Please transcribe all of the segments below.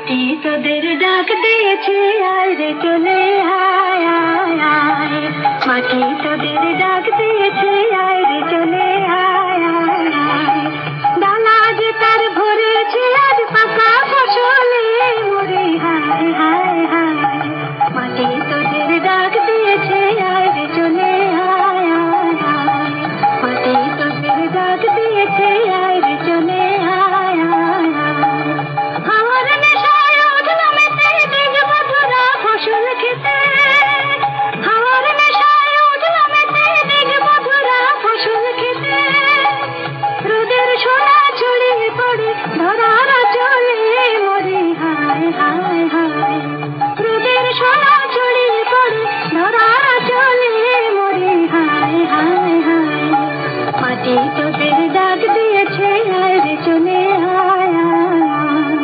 মাটি তোদের ডাক দিয়েছে, আয় রে চলে আয় আয় আয়। মাটি তোদের ডাক দিয়েছে, আয় রে চলে আয় আয় আয়। ডালা যে তার ভরেছে আজ পাকা ফসলে মরে হায় হায় হায়। মাটি তোদের ডাক দিয়েছে, আয় রে চলে আয় আয় আয়। মাটি তোদের ডাক দিয়েছে, আয় রে চলে আয় আয় আয়। আমার নেশায় উঠল মেতে দেখব তোরা ফসল খেতে। আমার নেশায় উঠল মেতে দেখব তোরা ফসল খেতে। রোদের সোনা ছড়িয়ে পড়ে ধরার চলে মরে হায় হায় হায়। রোদের সোনা ছড়িয়ে পড়ে ধরার চলে মরে হায় হায় হায়। মাটি তোদের ডাক দিয়েছে, আয় রে চলে আয় আয় আয়।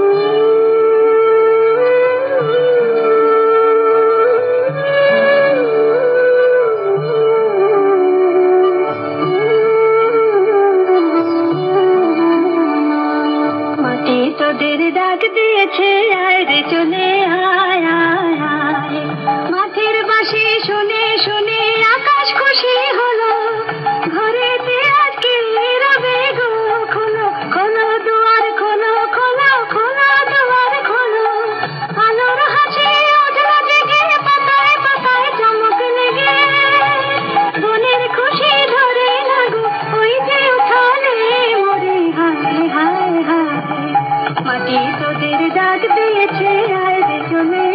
মাটি তোদের ডাক দিয়েছে, আয় রে চলে আয় আয় আয়। মাঠের বাঁশি শুনে শুনে আকাশ খুশি হলো। ঘরেতে আজকে রবে গো খোলো খোলো দুয়ার খোলো খোলো খোলো দুয়ার খোলো। আলোর হাসি উঠল জেগে পাতায় পাতায় চমক লেগে। বনের খুশি ধরে লাগো ওই যে উঠালে মরে হায় হায় হায়। মাটি তোদের ডাক দিয়েছে, আয় রে চলে